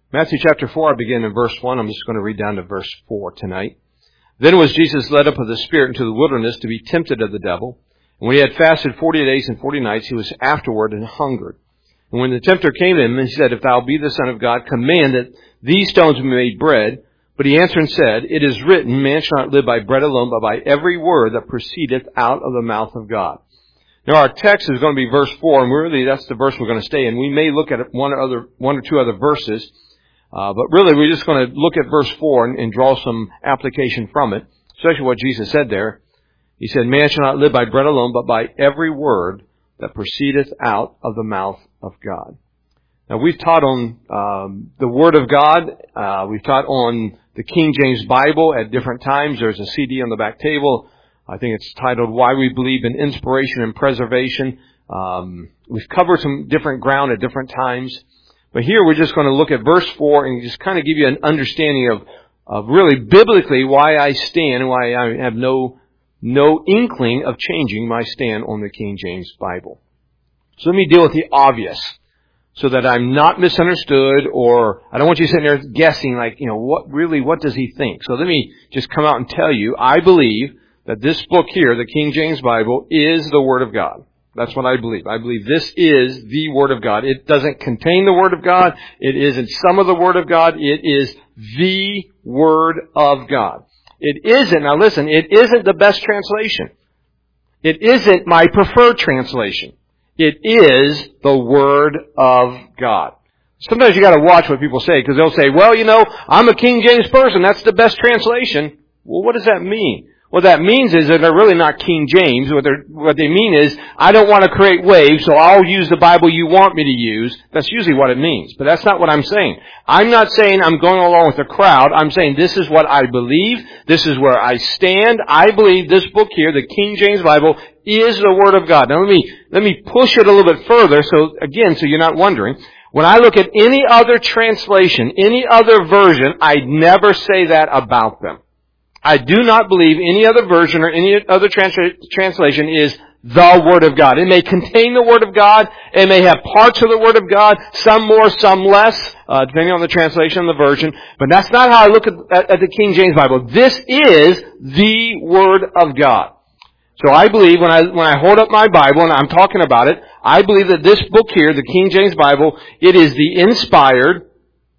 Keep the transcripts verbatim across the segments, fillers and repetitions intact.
Matthew chapter four, I begin in verse one. I'm just going to read down to verse four tonight. Then was Jesus led up of the Spirit into the wilderness to be tempted of the devil. And when he had fasted forty days and forty nights, he was afterward and hungered. And when the tempter came to him, he said, If thou be the Son of God, command that these stones be made bread. But he answered and said, It is written, Man shall not live by bread alone, but by every word that proceedeth out of the mouth of God. Now our text is going to be verse four, and really that's the verse we're going to stay in. We may look at one or other, one or two other verses. Uh, but really, we're just going to look at verse four and, and draw some application from it, especially what Jesus said there. He said, Man shall not live by bread alone, but by every word that proceedeth out of the mouth of God. Now, we've taught on um, the Word of God. Uh, we've taught on the King James Bible at different times. There's a C D on the back table. I think it's titled, Why We Believe in Inspiration and Preservation. Um, we've covered some different ground at different times. But here we're just going to look at verse four and just kind of give you an understanding of, of really biblically why I stand and why I have no, no inkling of changing my stand on the King James Bible. So let me deal with the obvious so that I'm not misunderstood, or I don't want you sitting there guessing like, you know, what really, what does he think? So let me just come out and tell you, I believe that this book here, the King James Bible, is the Word of God. That's what I believe. I believe this is the Word of God. It doesn't contain the Word of God. It isn't some of the Word of God. It is the Word of God. It isn't, now listen, it isn't the best translation. It isn't my preferred translation. It is the Word of God. Sometimes you gotta watch what people say, because they'll say, well, you know, I'm a King James person. That's the best translation. Well, what does that mean? What that means is that they're really not King James. What, they're, what they mean is, I don't want to create waves, so I'll use the Bible you want me to use. That's usually what it means. But that's not what I'm saying. I'm not saying I'm going along with the crowd. I'm saying this is what I believe. This is where I stand. I believe this book here, the King James Bible, is the Word of God. Now let me, let me push it a little bit further, so again, so you're not wondering. When I look at any other translation, any other version, I never say that about them. I do not believe any other version or any other trans- translation is the Word of God. It may contain the Word of God. It may have parts of the Word of God, some more, some less, uh, depending on the translation and the version. But that's not how I look at, at, at the King James Bible. This is the Word of God. So I believe when I, when I hold up my Bible and I'm talking about it, I believe that this book here, the King James Bible, it is the inspired,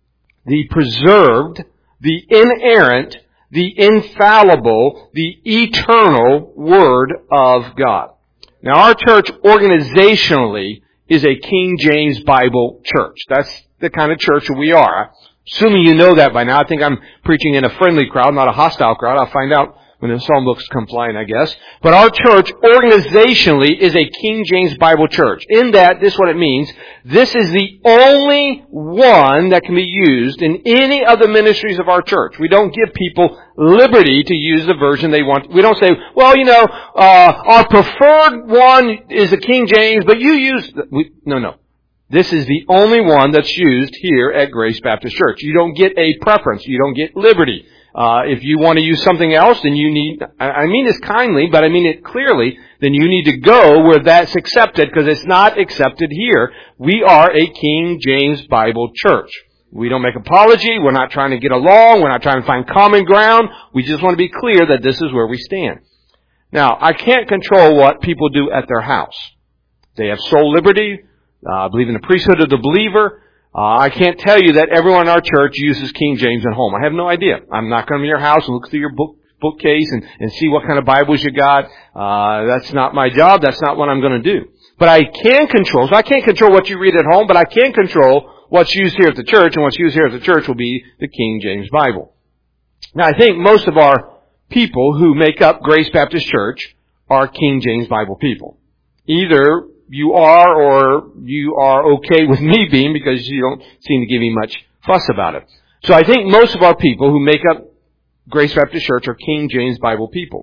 the preserved, the inerrant, the infallible, the eternal Word of God. Now our church organizationally is a King James Bible church. That's the kind of church we are. Assuming you know that by now. I think I'm preaching in a friendly crowd, not a hostile crowd. I'll find out when the psalm books come flying, I guess. But our church organizationally is a King James Bible church. In that, this is what it means. This is the only one that can be used in any of the ministries of our church. We don't give people liberty to use the version they want. We don't say, well, you know, uh, our preferred one is the King James, but you use... The... We... No, no. This is the only one that's used here at Grace Baptist Church. You don't get a preference. You don't get liberty. Uh, if you want to use something else, then you need, I mean this kindly, but I mean it clearly, then you need to go where that's accepted, because it's not accepted here. We are a King James Bible church. We don't make apology. We're not trying to get along. We're not trying to find common ground. We just want to be clear that this is where we stand. Now, I can't control what people do at their house. They have soul liberty. I uh, believe in the priesthood of the believer. Uh, I can't tell you that everyone in our church uses King James at home. I have no idea. I'm not going to your house and look through your book, bookcase and, and see what kind of Bibles you got. Uh, that's not my job. That's not what I'm going to do. But I can control, so I can't control what you read at home, but I can control what's used here at the church, and what's used here at the church will be the King James Bible. Now, I think most of our people who make up Grace Baptist Church are King James Bible people. Either you are, or you are okay with me being, because you don't seem to give me much fuss about it. So I think most of our people who make up Grace Baptist Church are King James Bible people.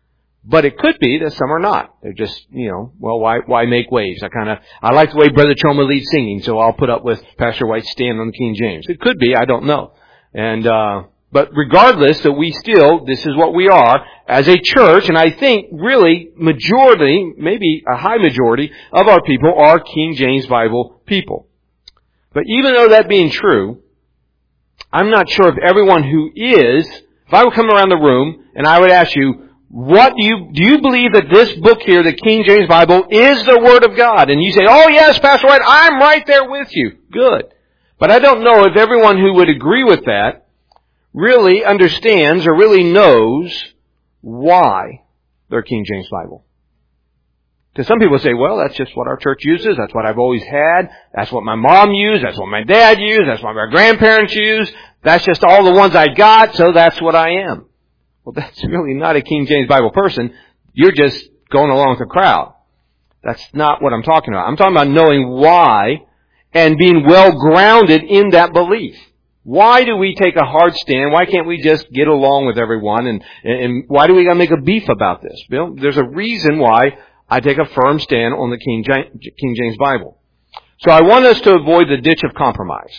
But it could be that some are not. They're just, you know, well, why why make waves? I kind of, I like the way Brother Choma leads singing, so I'll put up with Pastor White's stand on the King James. It could be, I don't know. And, uh, but regardless, that we still, this is what we are as a church, and I think really majority, maybe a high majority of our people are King James Bible people. But even though that being true, I'm not sure if everyone who is, if I would come around the room and I would ask you, what do you, do you believe that this book here, the King James Bible, is the Word of God? And you say, oh yes, Pastor White, I'm right there with you. Good. But I don't know if everyone who would agree with that really understands or really knows why their King James Bible. Because some people say, well, that's just what our church uses. That's what I've always had. That's what my mom used. That's what my dad used. That's what my grandparents used. That's just all the ones I got, so that's what I am. Well, that's really not a King James Bible person. You're just going along with the crowd. That's not what I'm talking about. I'm talking about knowing why and being well grounded in that belief. Why do we take a hard stand? Why can't we just get along with everyone? And, and why do we got to make a beef about this? Bill, there's a reason why I take a firm stand on the King King James Bible. So I want us to avoid the ditch of compromise,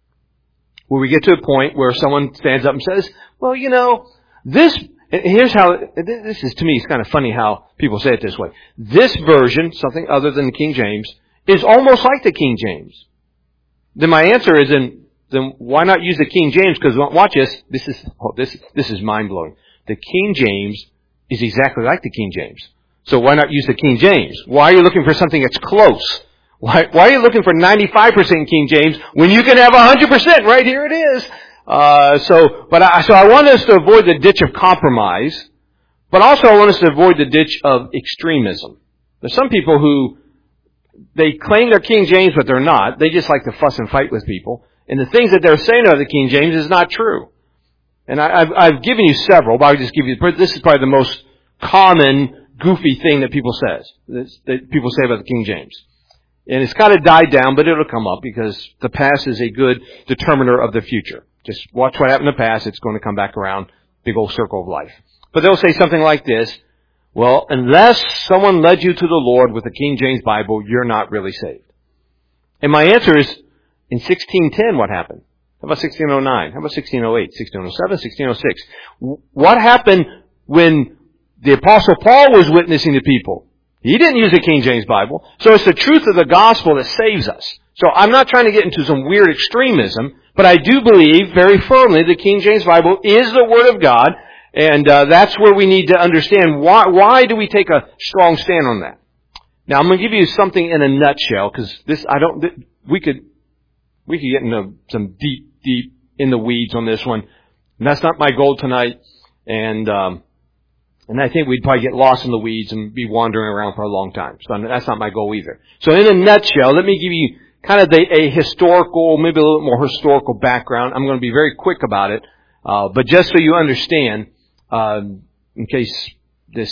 where we get to a point where someone stands up and says, well, you know, this, here's how, this is, to me, it's kind of funny how people say it this way. This version, something other than the King James, is almost like the King James. Then my answer is, then, then why not use the King James? Because watch this, this is, oh, this, this is mind-blowing. The King James is exactly like the King James. So why not use the King James? Why are you looking for something that's close? Why, why are you looking for ninety-five percent King James when you can have one hundred percent? Right here it is. Uh, so, but I, so I want us to avoid the ditch of compromise, but also I want us to avoid the ditch of extremism. There's some people who, they claim they're King James, but they're not. They just like to fuss and fight with people. And the things that they're saying are the King James is not true. And I, I've, I've given you several, but I'll just give you, this is probably the most common goofy thing that people says, that people say about the King James. And it's kind of died down, but it'll come up because the past is a good determiner of the future. Just watch what happened in the past. It's going to come back around, big old circle of life. But they'll say something like this, well, unless someone led you to the Lord with the King James Bible, you're not really saved. And my answer is, in sixteen ten, what happened? How about sixteen oh nine? How about sixteen oh eight, sixteen oh seven, sixteen oh six? What happened when the Apostle Paul was witnessing to people? He didn't use the King James Bible. So it's the truth of the gospel that saves us. So I'm not trying to get into some weird extremism, but I do believe very firmly the King James Bible is the Word of God, and uh, that's where we need to understand why, why do we take a strong stand on that. Now I'm going to give you something in a nutshell, because this, I don't, we could, we could get into some deep, deep in the weeds on this one. And that's not my goal tonight, and, um, And I think we'd probably get lost in the weeds and be wandering around for a long time. So that's not my goal either. So in a nutshell, let me give you kind of the, a historical, maybe a little more historical background. I'm going to be very quick about it. Uh, but just so you understand, um, in case this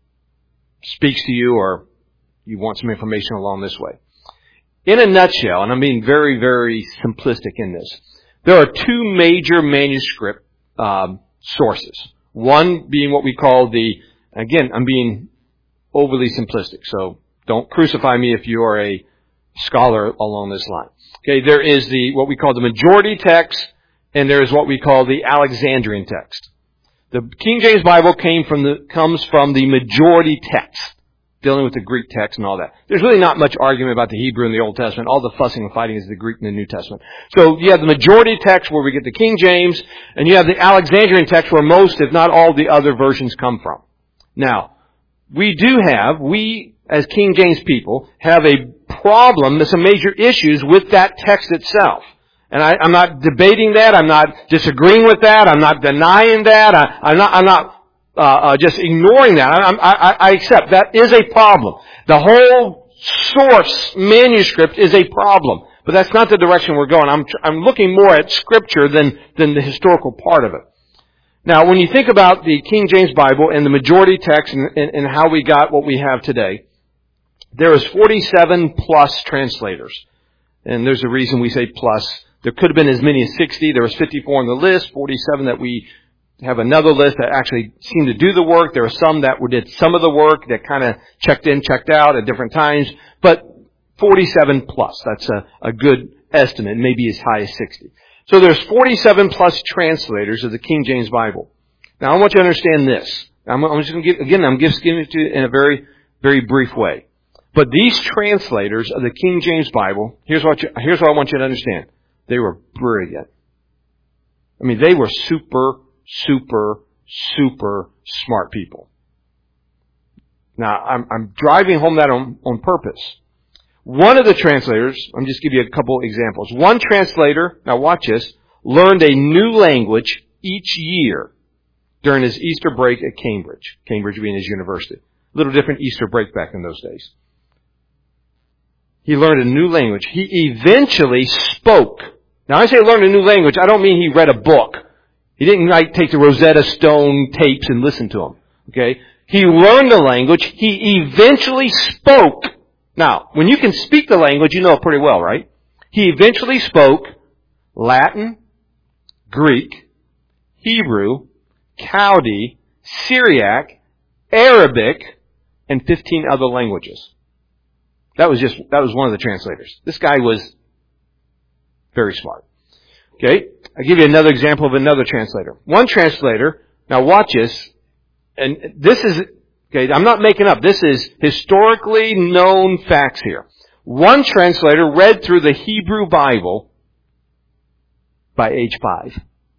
speaks to you or you want some information along this way. In a nutshell, and I'm being very, very simplistic in this, there are two major manuscript um, sources. One being what we call the, again, I'm being overly simplistic, so don't crucify me if you are a scholar along this line. Okay, there is the, what we call the majority text, and there is what we call the Alexandrian text. The King James Bible came from the, comes from the majority text, dealing with the Greek text and all that. There's really not much argument about the Hebrew in the Old Testament. All the fussing and fighting is the Greek in the New Testament. So you have the majority text where we get the King James, and you have the Alexandrian text where most, if not all, the other versions come from. Now, we do have, we as King James people, have a problem, some major issues with that text itself. And I, I'm not debating that. I'm not disagreeing with that. I'm not denying that. I, I'm not, I'm not Uh, uh, just ignoring that. I, I, I accept that is a problem. The whole source manuscript is a problem, but that's not the direction we're going. I'm I'm looking more at Scripture than than the historical part of it. Now, when you think about the King James Bible and the majority text and, and, and how we got what we have today, there is forty-seven plus translators, and there's a reason we say plus. There could have been as many as sixty. There was fifty-four on the list, forty-seven that we have another list that actually seemed to do the work. There are some that did some of the work that kind of checked in, checked out at different times. But forty-seven plus, that's a, a good estimate, maybe as high as sixty. So there's forty-seven plus translators of the King James Bible. Now I want you to understand this. I'm, I'm just going to give, again, I'm just giving it to you in a very, very brief way. But these translators of the King James Bible, here's what you, here's what I want you to understand. They were brilliant. I mean, they were super, super, super smart people. Now, I'm, I'm driving home that on, on purpose. One of the translators, I'm just give you a couple examples. One translator, now watch this, learned a new language each year during his Easter break at Cambridge. Cambridge being his university. A little different Easter break back in those days. He learned a new language. He eventually spoke. Now I say learn a new language, I don't mean he read a book. He didn't like take the Rosetta Stone tapes and listen to them. Okay? He learned the language. He eventually spoke. Now, when you can speak the language, you know it pretty well, right? He eventually spoke Latin, Greek, Hebrew, Chaldee, Syriac, Arabic, and fifteen other languages. That was just, that was one of the translators. This guy was very smart. Okay? I'll give you another example of another translator. One translator, now watch this, and this is, okay, I'm not making up. This is historically known facts here. One translator read through the Hebrew Bible by age five.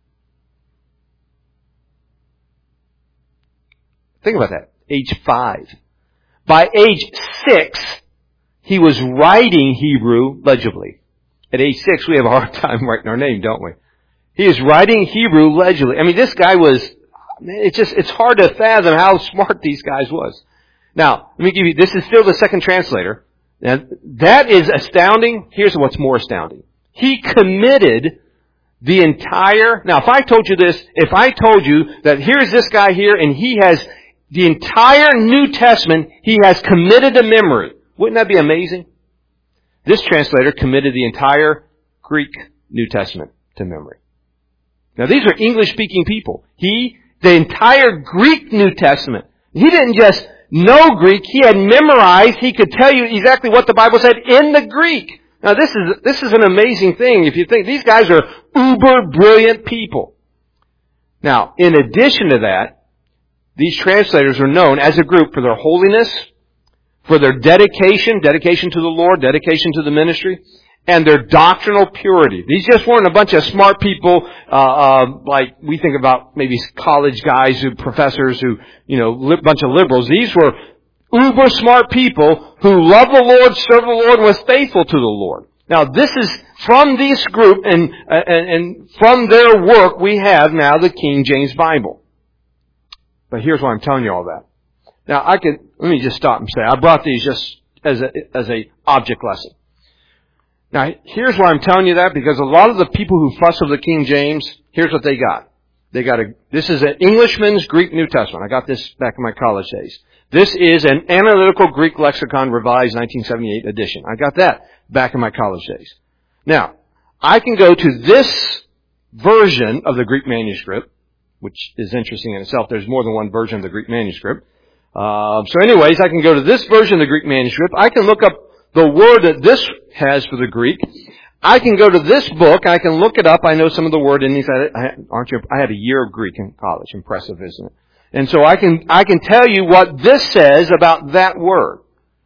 Think about that. Age five. By age six, he was writing Hebrew legibly. At age six, we have a hard time writing our name, don't we? He is writing Hebrew legibly. I mean, this guy was, it's just, it's hard to fathom how smart these guys was. Now, let me give you, this is still the second translator. Now, that is astounding. Here's what's more astounding. He committed the entire, now if I told you this, if I told you that here's this guy here and he has the entire New Testament, he has committed to memory. Wouldn't that be amazing? This translator committed the entire Greek New Testament to memory. Now these are English-speaking people. He, the entire Greek New Testament. He didn't just know Greek, he had memorized, he could tell you exactly what the Bible said in the Greek. Now this is, this is an amazing thing. If you think, these guys are uber brilliant people. Now, in addition to that, these translators are known as a group for their holiness, for their dedication, dedication to the Lord, dedication to the ministry, and their doctrinal purity. These just weren't a bunch of smart people, uh, uh, like we think about maybe college guys who, professors who, you know, a bunch of liberals. These were uber smart people who loved the Lord, served the Lord, and was faithful to the Lord. Now this is from this group and, and, and from their work we have now the King James Bible. But here's why I'm telling you all that. Now I could, let me just stop and say, I brought these just as a, as a object lesson. Now here's why I'm telling you that, because a lot of the people who fuss over the King James, here's what they got. They got a, this is an Englishman's Greek New Testament. I got this back in my college days. This is an Analytical Greek Lexicon Revised nineteen seventy-eight edition. I got that back in my college days. Now, I can go to this version of the Greek manuscript, which is interesting in itself. There's more than one version of the Greek manuscript. Uh, so anyways, I can go to this version of the Greek manuscript. I can look up the word that this has for the Greek. I can go to this book. I can look it up. I know some of the word in these. I, I, aren't you? I had a year of Greek in college. Impressive, isn't it? And so I can, I can tell you what this says about that word.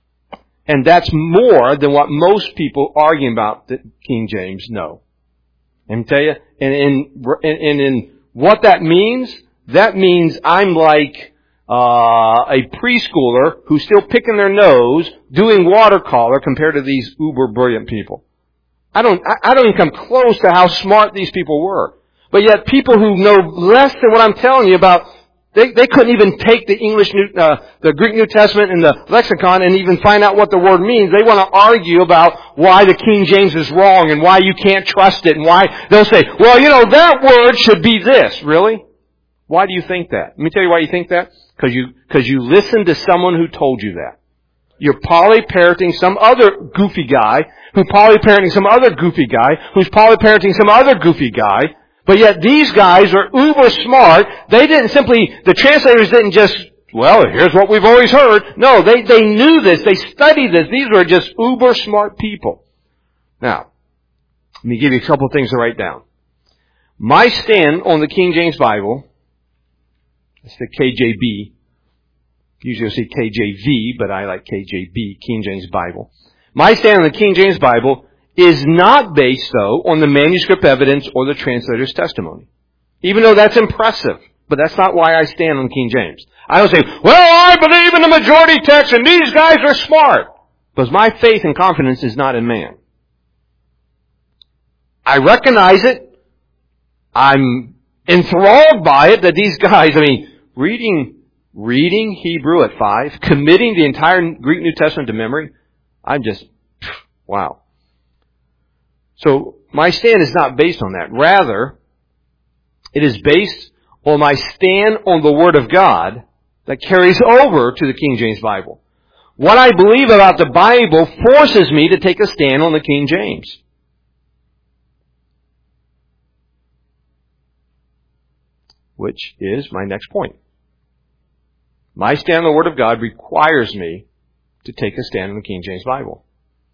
And that's more than what most people arguing about the King James know. And tell you, and in, and in what that means, that means I'm like, uh, a preschooler who's still picking their nose, doing watercolor compared to these uber brilliant people. I don't, I don't even come close to how smart these people were. But yet people who know less than what I'm telling you about, They, they couldn't even take the English, New, uh, the Greek New Testament and the lexicon and even find out what the word means. They want to argue about why the King James is wrong and why you can't trust it and why they'll say, well, you know, that word should be this. Really? Why do you think that? Let me tell you why you think that. Because you, because you listened to someone who told you that. You're polyparenting some other goofy guy who polyparenting some other goofy guy who's polyparenting some other goofy guy. But yet these guys are uber smart. They didn't simply, the translators didn't just, well, here's what we've always heard. No, they, they knew this. They studied this. These were just uber smart people. Now, let me give you a couple of things to write down. My stand on the King James Bible, it's the K J B. Usually you'll see K J V, but I like K J B, King James Bible. My stand on the King James Bible is not based, though, on the manuscript evidence or the translator's testimony. Even though that's impressive. But that's not why I stand on King James. I don't say, well, I believe in the majority text and these guys are smart. Because my faith and confidence is not in man. I recognize it. I'm enthralled by it that these guys, I mean, reading, reading Hebrew at five, committing the entire Greek New Testament to memory, I'm just, wow. So my stand is not based on that. Rather, it is based on my stand on the Word of God that carries over to the King James Bible. What I believe about the Bible forces me to take a stand on the King James. Which is my next point. My stand on the Word of God requires me to take a stand on the King James Bible.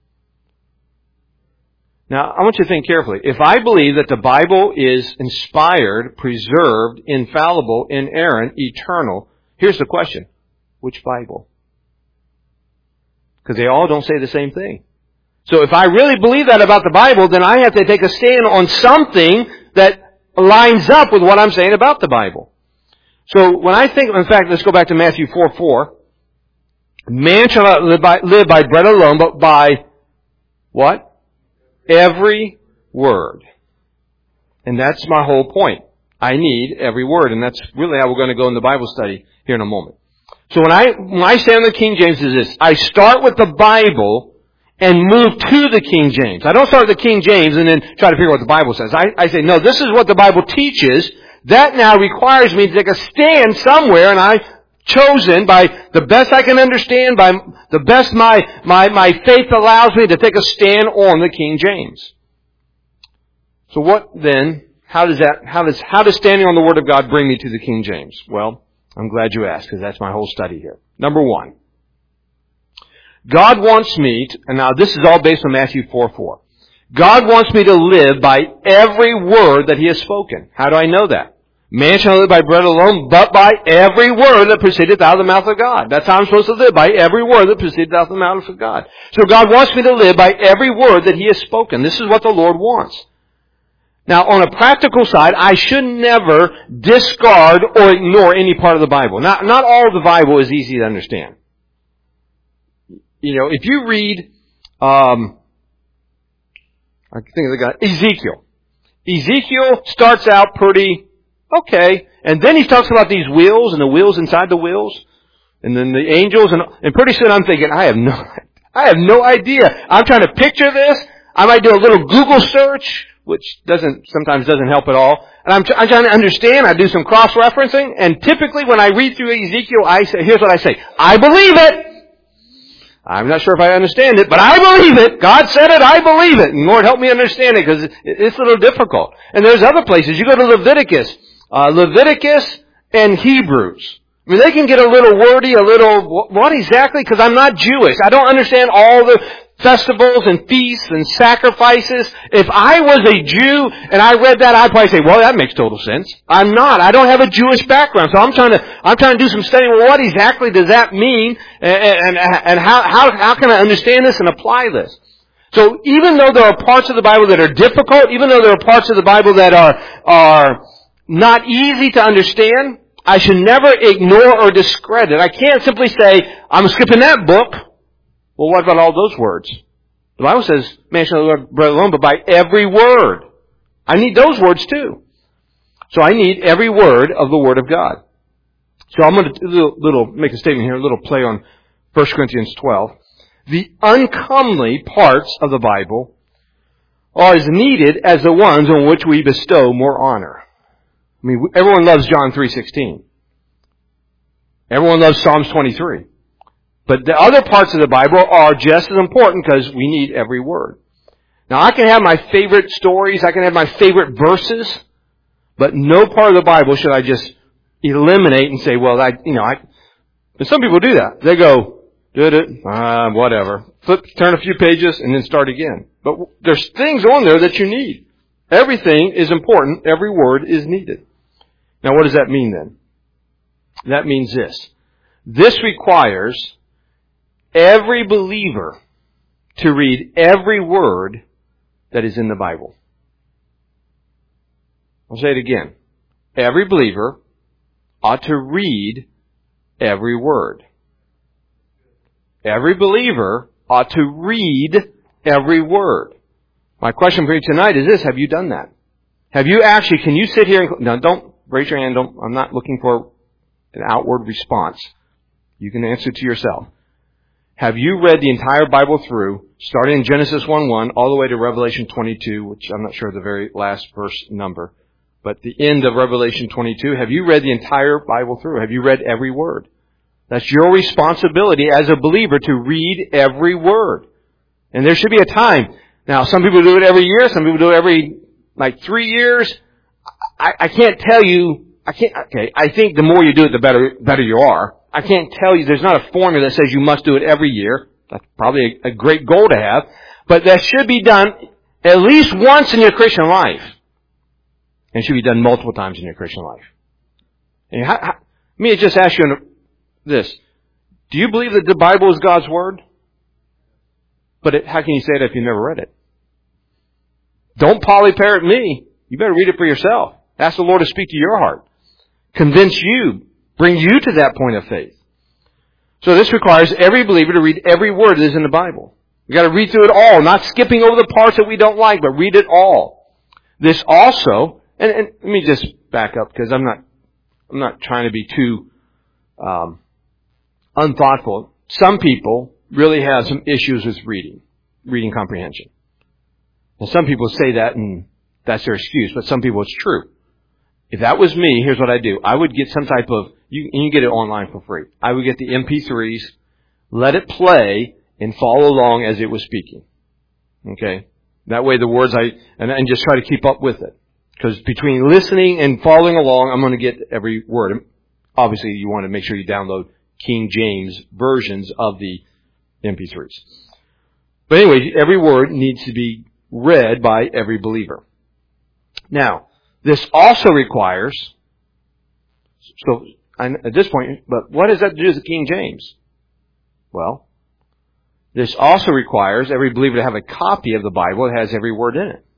Now, I want you to think carefully. If I believe that the Bible is inspired, preserved, infallible, inerrant, eternal, here's the question. Which Bible? Because they all don't say the same thing. So if I really believe that about the Bible, then I have to take a stand on something that lines up with what I'm saying about the Bible. So when I think, in fact, let's go back to Matthew four four. Man shall not live by, live by bread alone, but by what? Every word. And that's my whole point. I need every word. And that's really how we're going to go in the Bible study here in a moment. So when I, when I stand on the King James is this. I start with the Bible and move to the King James. I don't start with the King James and then try to figure out what the Bible says. I, I say, no, this is what the Bible teaches. That now requires me to take a stand somewhere, and I've chosen by the best I can understand, by the best my, my, my faith allows me to take a stand on the King James. So what then, how does that, how does, how does standing on the Word of God bring me to the King James? Well, I'm glad you asked, because that's my whole study here. Number one. God wants me to, and now this is all based on Matthew four four. God wants me to live by every word that He has spoken. How do I know that? Man shall not live by bread alone, but by every word that proceedeth out of the mouth of God. That's how I'm supposed to live, by every word that proceedeth out of the mouth of God. So God wants me to live by every word that He has spoken. This is what the Lord wants. Now, on a practical side, I should never discard or ignore any part of the Bible. Not, not all of the Bible is easy to understand. You know, if you read, um, I think of the guy, Ezekiel. Ezekiel starts out pretty okay, and then he talks about these wheels and the wheels inside the wheels, and then the angels, and, and pretty soon I'm thinking, I have no, I have no idea. I'm trying to picture this. I might do a little Google search, which doesn't, sometimes doesn't help at all. And I'm, I'm trying to understand. I do some cross-referencing, and typically when I read through Ezekiel, I say, here's what I say. I believe it. I'm not sure if I understand it, but I believe it. God said it, I believe it. And Lord, help me understand it, because it's a little difficult. And there's other places. You go to Leviticus, uh, Leviticus and Hebrews. I mean, they can get a little wordy, a little, what exactly? Because I'm not Jewish. I don't understand all the festivals and feasts and sacrifices. If I was a Jew and I read that, I'd probably say, well, that makes total sense. I'm not. I don't have a Jewish background. So I'm trying to, I'm trying to do some studying. Well, what exactly does that mean? And, and, and how, how, how can I understand this and apply this? So even though there are parts of the Bible that are difficult, even though there are parts of the Bible that are, are not easy to understand, I should never ignore or discredit. I can't simply say, I'm skipping that book. Well, what about all those words? The Bible says, man shall not live by bread alone, but by every word. I need those words too. So I need every word of the Word of God. So I'm going to do a little, little, make a statement here, a little play on First Corinthians twelve. The uncomely parts of the Bible are as needed as the ones on which we bestow more honor. I mean, everyone loves John three sixteen. Everyone loves Psalms twenty-three. But the other parts of the Bible are just as important because we need every word. Now, I can have my favorite stories, I can have my favorite verses, but no part of the Bible should I just eliminate and say, well, I, you know, I, and some people do that. They go, did it, uh, whatever. Flip, turn a few pages and then start again. But there's things on there that you need. Everything is important. Every word is needed. Now, what does that mean then? That means this. This requires every believer to read every word that is in the Bible. I'll say it again. every believer ought to read every word. Every believer ought to read every word. My question for you tonight is this: have you done that? Have you actually, can you sit here and, now don't raise your hand, don't, I'm not looking for an outward response. You can answer to yourself. Have you read the entire Bible through, starting in Genesis one one, all the way to Revelation twenty-two, which I'm not sure the very last verse number, but the end of Revelation twenty-two? Have you read the entire Bible through? Have you read every word? That's your responsibility as a believer to read every word. And there should be a time. Now, some people do it every year, some people do it every, like, three years. I, I can't tell you, I can't, okay, I think the more you do it, the better, better you are. I can't tell you, there's not a formula that says you must do it every year. That's probably a, a great goal to have. But that should be done at least once in your Christian life. And it should be done multiple times in your Christian life. And how, how, let me just ask you this. Do you believe that the Bible is God's Word? But it, how can you say that if you never read it? Don't polyparrot me. You better read it for yourself. Ask the Lord to speak to your heart. Convince you. Bring you to that point of faith. So this requires every believer to read every word that is in the Bible. We've got to read through it all, not skipping over the parts that we don't like, but read it all. This also, and, and let me just back up because I'm not, I'm not trying to be too um, unthoughtful. Some people really have some issues with reading, reading comprehension. And some people say that and that's their excuse, but some people it's true. If that was me, here's what I do. I would get some type of, you, and you get it online for free. I would get the M P threes, let it play, and follow along as it was speaking. Okay? That way the words I, and, and just try to keep up with it. Because between listening and following along, I'm going to get every word. Obviously, you want to make sure you download King James versions of the M P threes. But anyway, every word needs to be read by every believer. Now, this also requires, so at this point, but what does that do with the King James? Well, this also requires every believer to have a copy of the Bible that has every word in it.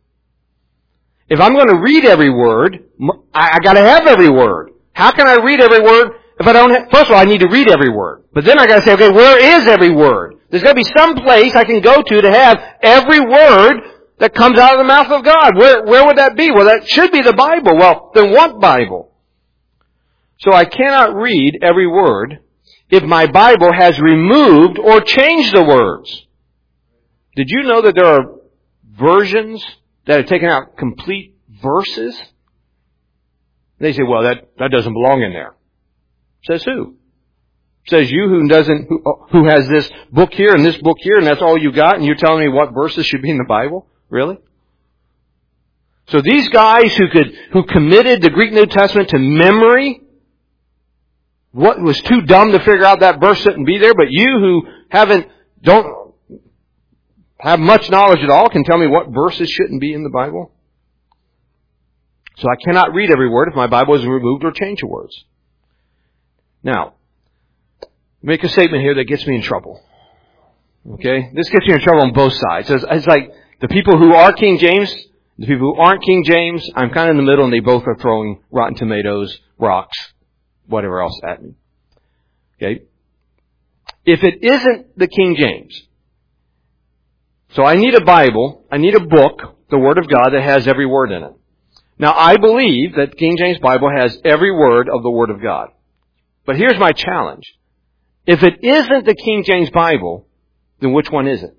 If I'm going to read every word, I, I got to have every word. How can I read every word if I don't have, first of all, I need to read every word. But then I got to say, okay, where is every word? There's got to be some place I can go to to have every word that comes out of the mouth of God. Where, where would that be? Well, that should be the Bible. Well, then what Bible? So I cannot read every word if my Bible has removed or changed the words. Did you know that there are versions that have taken out complete verses? They say, well, that, that doesn't belong in there. Says who? Says you who doesn't, who, who has this book here and this book here and that's all you got and you're telling me what verses should be in the Bible? Really? So these guys who could, who committed the Greek New Testament to memory, what was too dumb to figure out that verse shouldn't be there, but you who haven't, don't have much knowledge at all can tell me what verses shouldn't be in the Bible? So I cannot read every word if my Bible has removed or changed the words. Now, make a statement here that gets me in trouble. Okay? This gets me in trouble on both sides. It's, it's like the people who are King James, the people who aren't King James, I'm kind of in the middle and they both are throwing rotten tomatoes, rocks, whatever else at me. Okay? If it isn't the King James, so I need a Bible, I need a book, the Word of God, that has every word in it. Now, I believe that King James Bible has every word of the Word of God. But here's my challenge. If it isn't the King James Bible, then which one is it?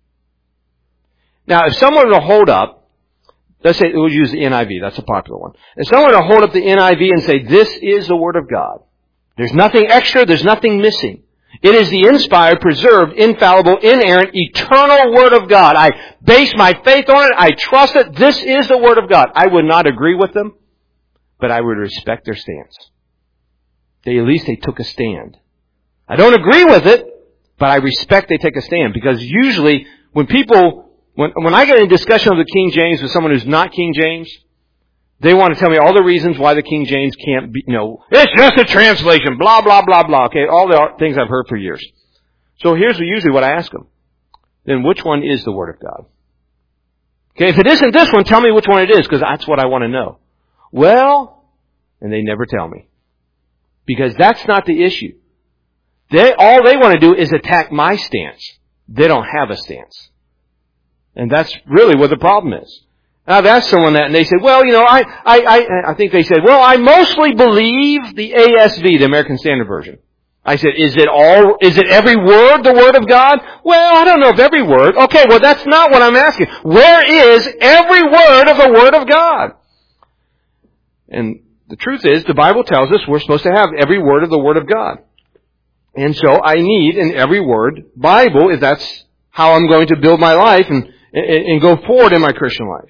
Now, if someone were to hold up, let's say we'll use the N I V, that's a popular one. If someone were to hold up the N I V and say, this is the Word of God, there's nothing extra, there's nothing missing. It is the inspired, preserved, infallible, inerrant, eternal Word of God. I base my faith on it, I trust it, this is the Word of God. I would not agree with them, but I would respect their stance. They, at least they took a stand. I don't agree with it, but I respect they take a stand. Because usually, when people, when, when I get in a discussion of the King James with someone who's not King James, they want to tell me all the reasons why the King James can't be, you know, it's just a translation, blah, blah, blah, blah. Okay, all the things I've heard for years. So here's usually what I ask them. Then which one is the Word of God? Okay, if it isn't this one, tell me which one it is, because that's what I want to know. Well, And they never tell me. Because that's not the issue. They, all they want to do is attack my stance. They don't have a stance. And that's really what the problem is. Now, I've asked someone that, and they said, well, you know, I, I, I, I think they said, well, I mostly believe the A S V, the American Standard Version. I said, is it all, is it every word the Word of God? Well, I don't know if every word. Okay, well, that's not what I'm asking. Where is every word of the Word of God? And the truth is, the Bible tells us we're supposed to have every word of the Word of God. And so I need in every word Bible if that's how I'm going to build my life and, and, and go forward in my Christian life.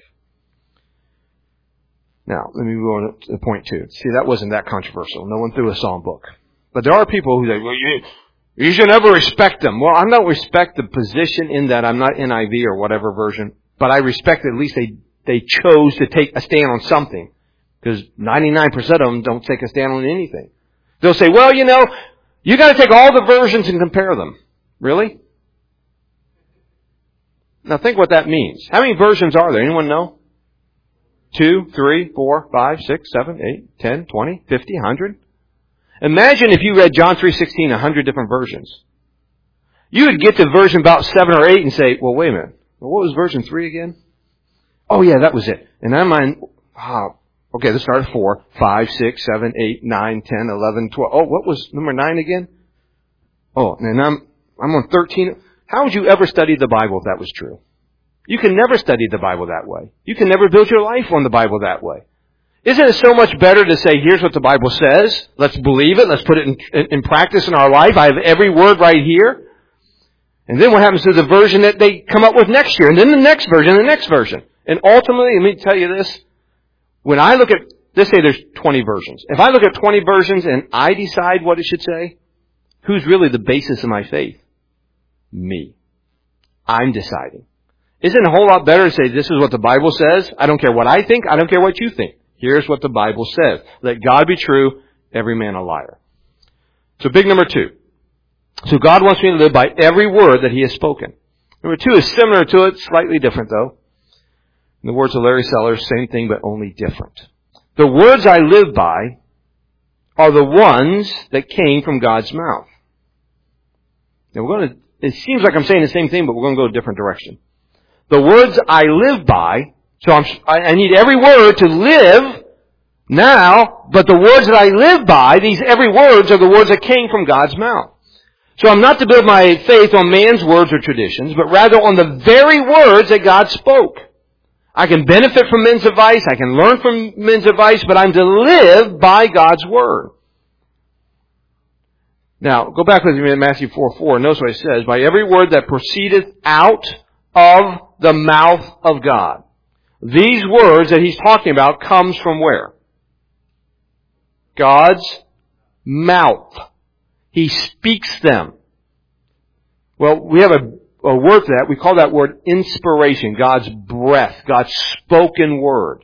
Now, let me move on to point two. See, that wasn't that controversial. No one threw a psalm book. But there are people who say, well, you, you should never respect them. Well, I don't respect the position in that I'm not N I V or whatever version, but I respect that at least they, they chose to take a stand on something. Because ninety-nine percent of them don't take a stand on anything. They'll say, well, you know, you got to take all the versions and compare them. Really? Now think what that means. How many versions are there? Anyone know? Two, three, four, five, six, seven, eight, ten, twenty, fifty, one hundred. Imagine if you read John three sixteen, a hundred different versions. You would get to version about seven or eight and say, well, wait a minute. Well, what was version three again? Oh, yeah, that was it. And I'm on, wow. Okay, let's start at four, five, six, seven, eight, nine, ten, eleven, twelve. Oh, what was number nine again? Oh, and I'm, I'm on thirteen. How would you ever study the Bible if that was true? You can never study the Bible that way. You can never build your life on the Bible that way. Isn't it so much better to say, here's what the Bible says. Let's believe it. Let's put it in, in, in practice in our life. I have every word right here. And then what happens to the version that they come up with next year? And then the next version, the next version. And ultimately, let me tell you this. When I look at, let's say there's twenty versions. If I look at twenty versions and I decide what it should say, who's really the basis of my faith? Me. I'm deciding. Isn't it a whole lot better to say, this is what the Bible says? I don't care what I think. I don't care what you think. Here's what the Bible says. Let God be true, every man a liar. So big number two. So God wants me to live by every word that He has spoken. Number two is similar to it, slightly different though. In the words of Larry Sellers, same thing but only different. The words I live by are the ones that came from God's mouth. Now we're going to, it seems like I'm saying the same thing, but we're going to go a different direction. The words I live by, so I'm, I need every word to live now, but the words that I live by, these every words are the words that came from God's mouth. So I'm not to build my faith on man's words or traditions, but rather on the very words that God spoke. I can benefit from men's advice, I can learn from men's advice, but I'm to live by God's word. Now, go back with me to Matthew four four. Notice what it says. By every word that proceedeth out of the mouth of God. These words that he's talking about comes from where? God's mouth. He speaks them. Well, we have a, a word for that. We call that word inspiration. God's breath. God's spoken word.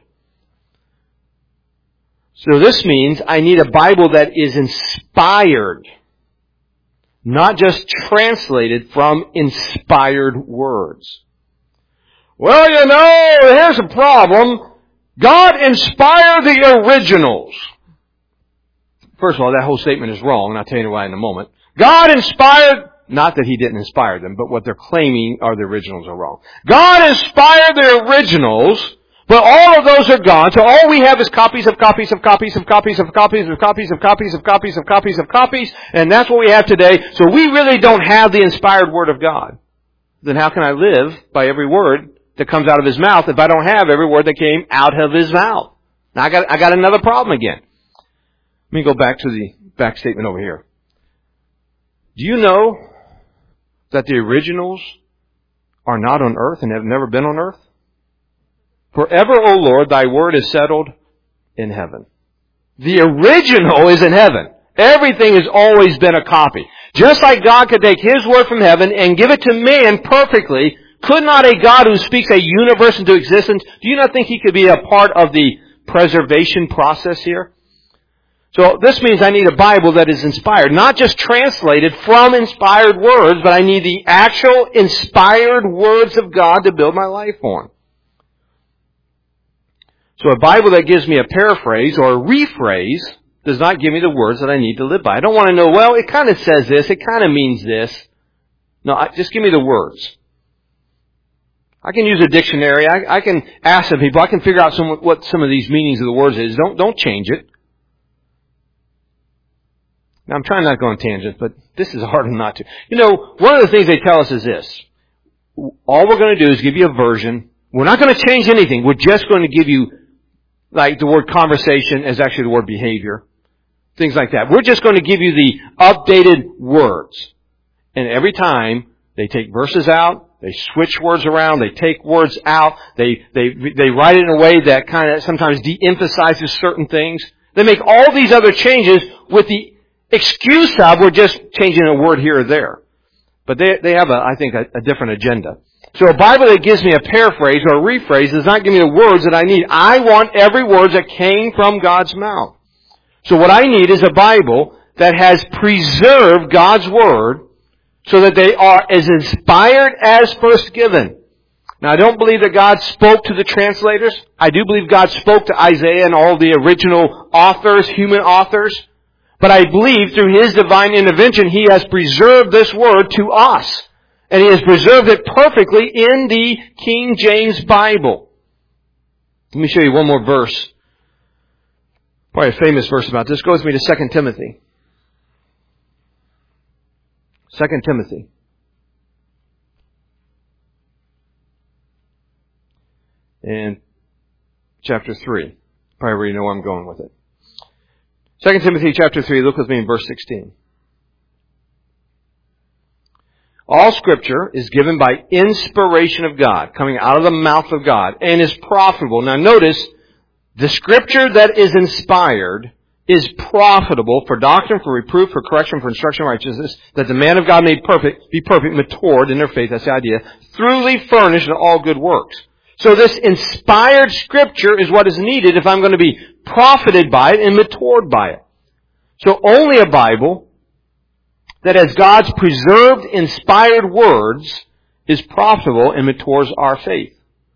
So this means I need a Bible that is inspired. Not just translated from inspired words. Well, you know, here's a problem. God inspired the originals. First of all, that whole statement is wrong, and I'll tell you why in a moment. God inspired, not that He didn't inspire them, but what they're claiming are the originals are wrong. God inspired the originals, but all of those are gone, so all we have is copies of copies of copies of copies of copies of copies of copies of copies of copies of copies, and that's what we have today. So we really don't have the inspired Word of God. Then how can I live by every word that comes out of His mouth if I don't have every word that came out of His mouth? Now I got, I got another problem again. Let me go back to the back statement over here. Do you know that the originals are not on earth and have never been on earth? Forever, O Lord, thy word is settled in heaven. The original is in heaven. Everything has always been a copy. Just like God could take His word from heaven and give it to man perfectly, could not a God who speaks a universe into existence, do you not think He could be a part of the preservation process here? So this means I need a Bible that is inspired, not just translated from inspired words, but I need the actual inspired words of God to build my life on. So a Bible that gives me a paraphrase or a rephrase does not give me the words that I need to live by. I don't want to know, well, it kind of says this, it kind of means this. No, I, just give me the words. I can use a dictionary. I, I can ask some people. I can figure out some, what some of these meanings of the words is. Don't, don't change it. Now, I'm trying not to go on tangents, but this is hard not to. You know, one of the things they tell us is this. All we're going to do is give you a version. We're not going to change anything. We're just going to give you, like the word conversation is actually the word behavior. Things like that. We're just going to give you the updated words. And every time they take verses out, they switch words around, they take words out, they, they, they write it in a way that kind of sometimes de-emphasizes certain things. They make all these other changes with the excuse of we're just changing a word here or there. But they, they have a, I think, a, a different agenda. So a Bible that gives me a paraphrase or a rephrase does not give me the words that I need. I want every word that came from God's mouth. So what I need is a Bible that has preserved God's Word so that they are as inspired as first given. Now, I don't believe that God spoke to the translators. I do believe God spoke to Isaiah and all the original authors, human authors. But I believe through His divine intervention, He has preserved this Word to us. And He has preserved it perfectly in the King James Bible. Let me show you one more verse. Probably a famous verse about this. Go with me to Second Timothy. Second Timothy. And chapter three. Probably already know where I'm going with it. Second Timothy chapter three, look with me in verse sixteen. All Scripture is given by inspiration of God, coming out of the mouth of God, and is profitable. Now notice, the Scripture that is inspired is profitable for doctrine, for reproof, for correction, for instruction in righteousness, that the man of God may perfect, be perfect, matured in their faith, that's the idea, thoroughly furnished in all good works. So this inspired Scripture is what is needed if I'm going to be profited by it and matured by it. So only a Bible that has God's preserved, inspired words is profitable and matures our faith.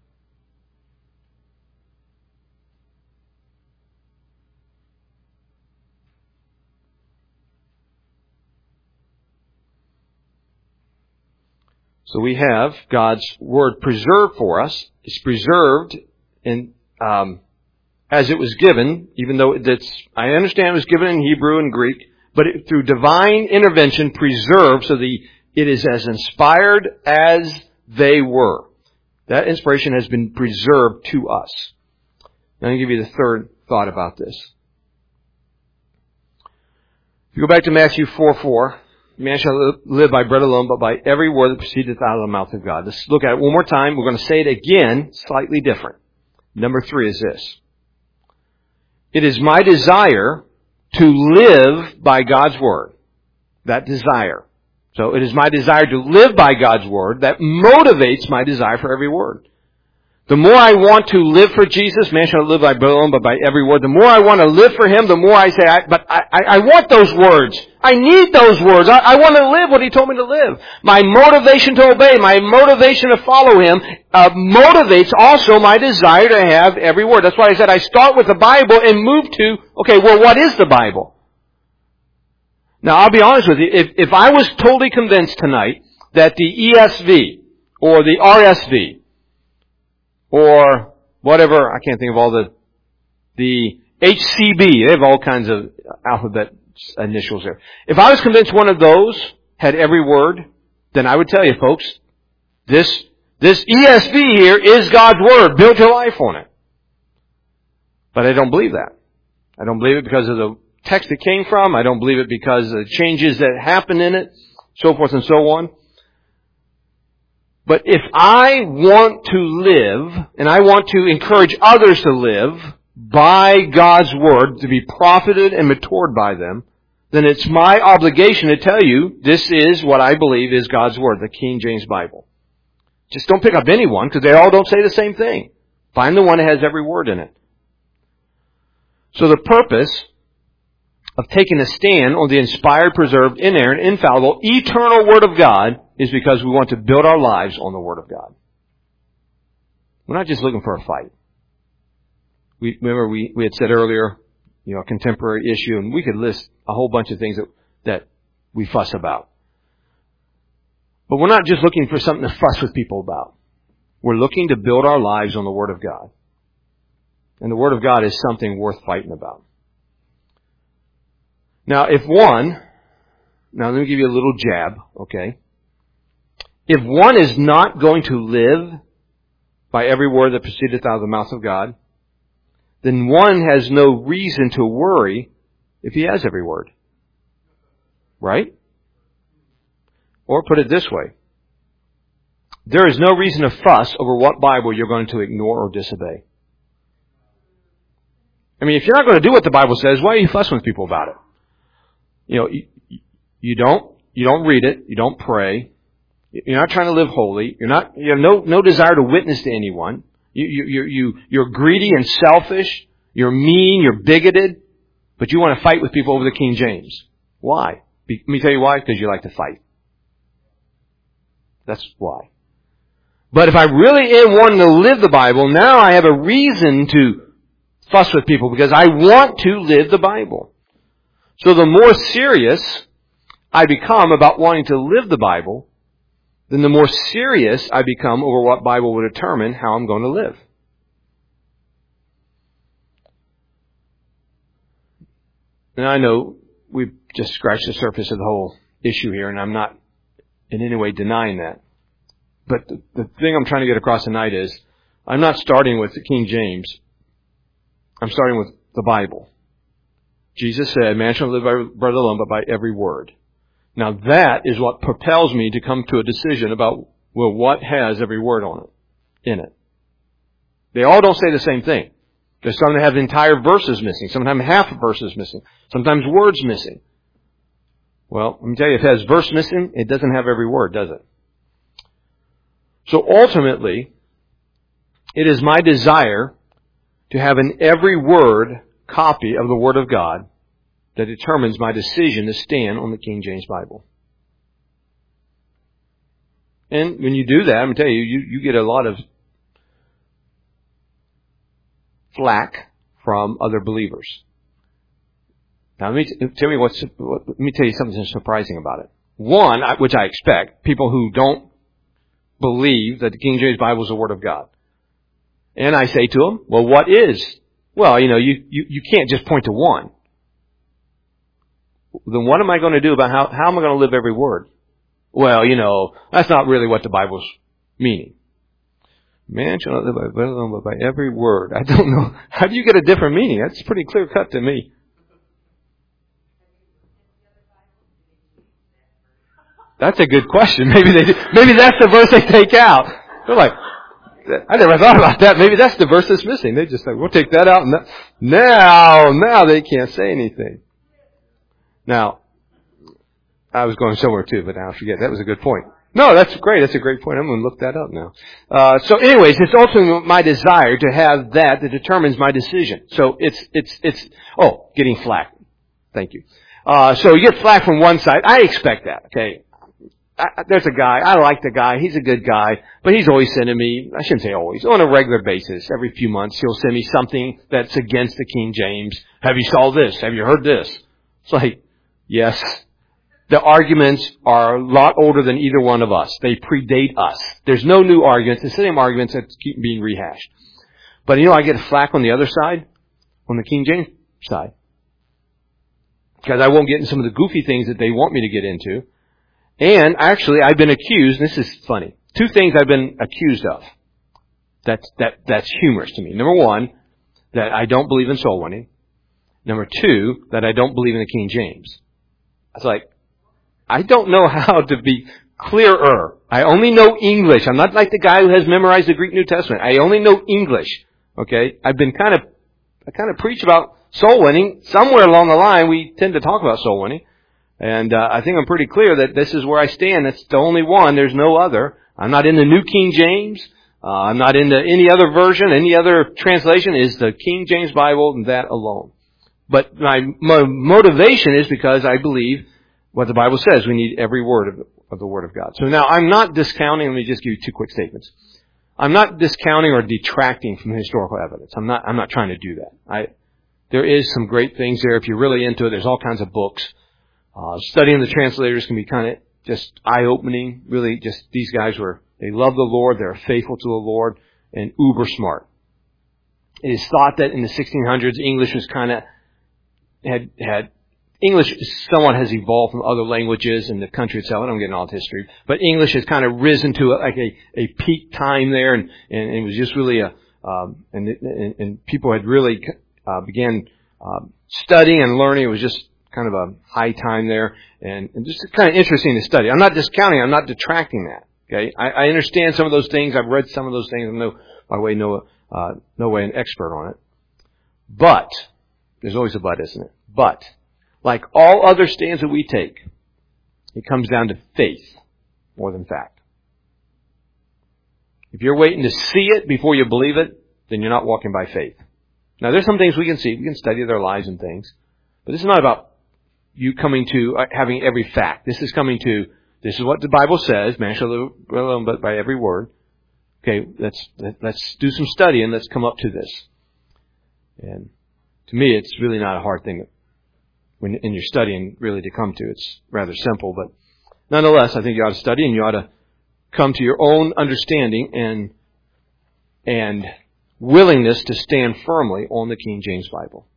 So we have God's Word preserved for us. It's preserved in, um, as it was given, even though it's, I understand it was given in Hebrew and Greek, but it, through divine intervention preserved so that it is as inspired as they were. That inspiration has been preserved to us. Now, I'll give you the third thought about this. If you go back to Matthew four four, man shall live by bread alone, but by every word that proceedeth out of the mouth of God. Let's look at it one more time. We're going to say it again, slightly different. Number three is this. It is my desire to live by God's Word. That desire. So it is my desire to live by God's Word that motivates my desire for every word. The more I want to live for Jesus, man shall live by bread alone, but by every word. The more I want to live for Him, the more I say, I, but I, I, I want those words. I need those words. I, I want to live what He told me to live. My motivation to obey, my motivation to follow Him, uh, motivates also my desire to have every word. That's why I said I start with the Bible and move to, okay, well, what is the Bible? Now, I'll be honest with you. If, if I was totally convinced tonight that the E S V or the R S V or whatever, I can't think of all the, the H C B, they have all kinds of alphabet initials there. If I was convinced one of those had every word, then I would tell you, folks, this, this E S V here is God's Word. Build your life on it. But I don't believe that. I don't believe it because of the text it came from. I don't believe it because of the changes that happen in it, so forth and so on. But if I want to live, and I want to encourage others to live by God's Word, to be profited and matured by them, then it's my obligation to tell you this is what I believe is God's Word, the King James Bible. Just don't pick up any one, because they all don't say the same thing. Find the one that has every word in it. So the purpose of taking a stand on the inspired, preserved, inerrant, infallible, eternal Word of God is because we want to build our lives on the Word of God. We're not just looking for a fight. We remember we, we had said earlier, you know, a contemporary issue, and we could list a whole bunch of things that, that we fuss about. But we're not just looking for something to fuss with people about. We're looking to build our lives on the Word of God. And the Word of God is something worth fighting about. Now, if one, now let me give you a little jab, okay? If one is not going to live by every word that proceedeth out of the mouth of God, then one has no reason to worry if he has every word. Right? Or put it this way. There is no reason to fuss over what Bible you're going to ignore or disobey. I mean, if you're not going to do what the Bible says, why are you fussing with people about it? You know, you, you don't, you don't read it, you don't pray, you're not trying to live holy, you're not, you have no, no desire to witness to anyone, you, you, you, you, you're greedy and selfish, you're mean, you're bigoted, but you want to fight with people over the King James. Why? Be, let me tell you why, because you like to fight. That's why. But if I really am wanting to live the Bible, now I have a reason to fuss with people because I want to live the Bible. So the more serious I become about wanting to live the Bible, then the more serious I become over what Bible will determine how I'm going to live. And I know we've just scratched the surface of the whole issue here, and I'm not in any way denying that. But the, the thing I'm trying to get across tonight is, I'm not starting with the King James. I'm starting with the Bible. Jesus said, man shall live by bread alone, but by every word. Now that is what propels me to come to a decision about, well, what has every word on it, in it. They all don't say the same thing. There's some that have entire verses missing, sometimes half verses missing, sometimes words missing. Well, let me tell you, if it has verse missing, it doesn't have every word, does it? So ultimately, it is my desire to have an every word copy of the Word of God that determines my decision to stand on the King James Bible. And when you do that, I'm going to tell you, you, you get a lot of flack from other believers. Now, let me tell me what's. Let me tell you something surprising about it. One, which I expect, people who don't believe that the King James Bible is the Word of God. And I say to them, well, what is? Well, you know, you, you, you can't just point to one. Then what am I going to do about how, how am I going to live every word? Well, you know, that's not really what the Bible's meaning. Man shall not live by bread alone, but by every word. I don't know. How do you get a different meaning? That's pretty clear cut to me. That's a good question. Maybe they do. Maybe that's the verse they take out. They're like, I never thought about that. Maybe that's the verse that's missing. They just say, we'll take that out. And that, now, now they can't say anything. Now, I was going somewhere too, but now I forget. That was a good point. No, that's great. That's a great point. I'm going to look that up now. Uh, so anyways, it's ultimately my desire to have that that determines my decision. So it's, it's, it's, oh, getting flack. Thank you. Uh, so you get flack from one side. I expect that, okay? I, there's a guy, I like the guy, he's a good guy, but he's always sending me, I shouldn't say always, on a regular basis, every few months, he'll send me something that's against the King James. Have you saw this? Have you heard this? It's like, yes. The arguments are a lot older than either one of us. They predate us. There's no new arguments. It's the same arguments that keep being rehashed. But you know, I get flack on the other side, on the King James side. Because I won't get into some of the goofy things that they want me to get into. And actually, I've been accused, this is funny, two things I've been accused of. That's, that, that's humorous to me. Number one, that I don't believe in soul winning. Number two, that I don't believe in the King James. I was like, I don't know how to be clearer. I only know English. I'm not like the guy who has memorized the Greek New Testament. I only know English. Okay? I've been kind of, I kind of preach about soul winning. Somewhere along the line, we tend to talk about soul winning. And uh, I think I'm pretty clear that this is where I stand. That's the only one. There's no other. I'm not in the New King James. Uh, I'm not into any other version, any other translation. Is the King James Bible and that alone. But my, my motivation is because I believe what the Bible says. We need every word of the, of the Word of God. So now I'm not discounting. Let me just give you two quick statements. I'm not discounting or detracting from historical evidence. I'm not, I'm not trying to do that. I, there is some great things there. If you're really into it, there's all kinds of books. Uh, studying the translators can be kind of just eye-opening. Really, just these guys were, they love the Lord, they're faithful to the Lord, and uber smart. It is thought that in the sixteen hundreds, English was kind of, had, had, English somewhat has evolved from other languages in the country itself. I don't get into all the history, but English has kind of risen to a, like a, a peak time there, and, and it was just really a, um, and, and, and people had really uh, began uh, studying and learning. It was just kind of a high time there, and, and just kind of interesting to study. I'm not discounting, I'm not detracting that. Okay, I, I understand some of those things. I've read some of those things. I'm no, by the way, no, uh, no way an expert on it. But there's always a but, isn't it? But like all other stands that we take, it comes down to faith more than fact. If you're waiting to see it before you believe it, then you're not walking by faith. Now, there's some things we can see. We can study their lives and things. But this is not about you coming to uh, having every fact. This is coming to, this is what the Bible says. Man shall live alone but by every word. Okay, let's, let's do some study and let's come up to this. And to me, it's really not a hard thing when in your studying really to come to. It's rather simple, but nonetheless, I think you ought to study and you ought to come to your own understanding and and willingness to stand firmly on the King James Bible.